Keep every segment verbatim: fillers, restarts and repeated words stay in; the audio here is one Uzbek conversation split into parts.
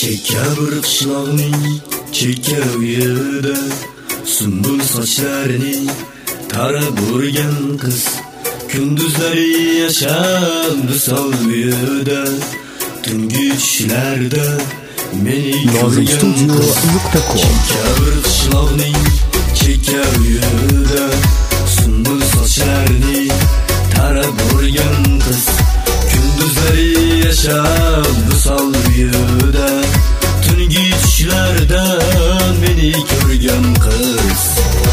Chekka bir qishloqning chekka uyida sumbul sochlarini tarab o'rgan qiz kunduzlari yashab misol uyida tungi tushlarda meni ko'rgan qiz chekka bir qishloqning chekka uyida sumbul sochlarini tarab o'rgan qiz kunduzlari yashab misol uyida tungi tushlarda meni ko'rgan qiz.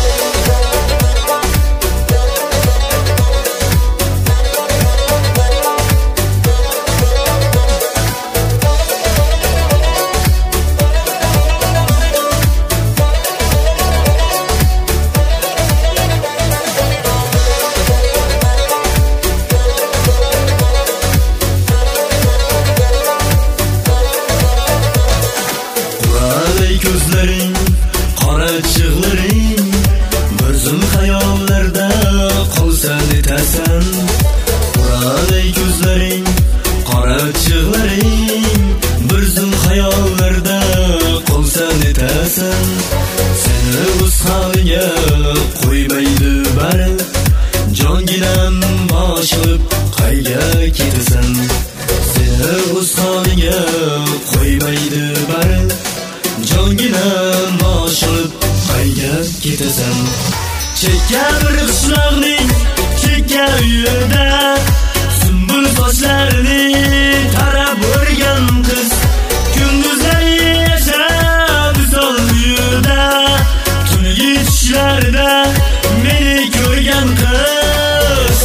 Gözlerin, qora chig'laring, bir zum xayollarda qolsan etasan. Quralay ko'zlaring, qora chig'laring, bir zum xayollarda qolsan etasan. Seni o'z holiga qo'ymaydi bari, jonginam boshib qayga ketasan. Seni o'z holiga qo'ymaydi bari, jonginam boshib qayga ketasan. Chekka bir qishloqning chekka uyida sumbul sochlarini tarab o'rgan qiz kunduzlari yashab misol uyida tungi tushlarda meni ko'rgan qiz.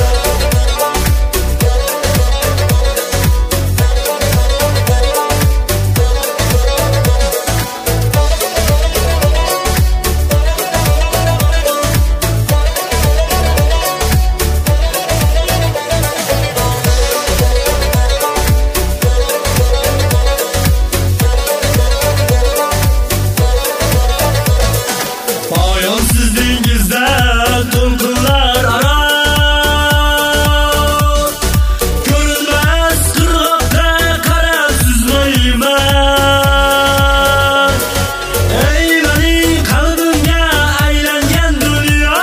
Dengizda to'lqinlar aro ko'rinmas qirg'oqda qara suzmayman. Ey mening qalbimga aylangan dunyo,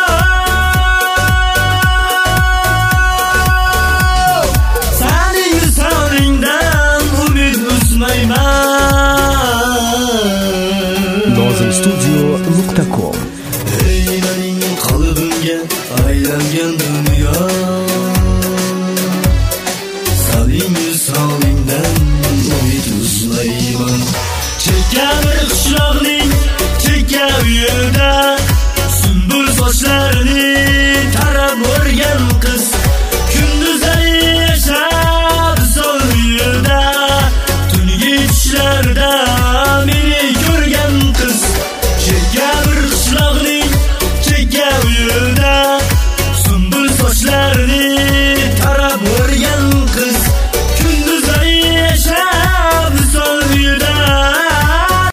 sening visolingdan umid uzmayman. Nozim studio nuqta com qalbimga aylangan dunyo, sening visolingdan umid uzmayman. Chekka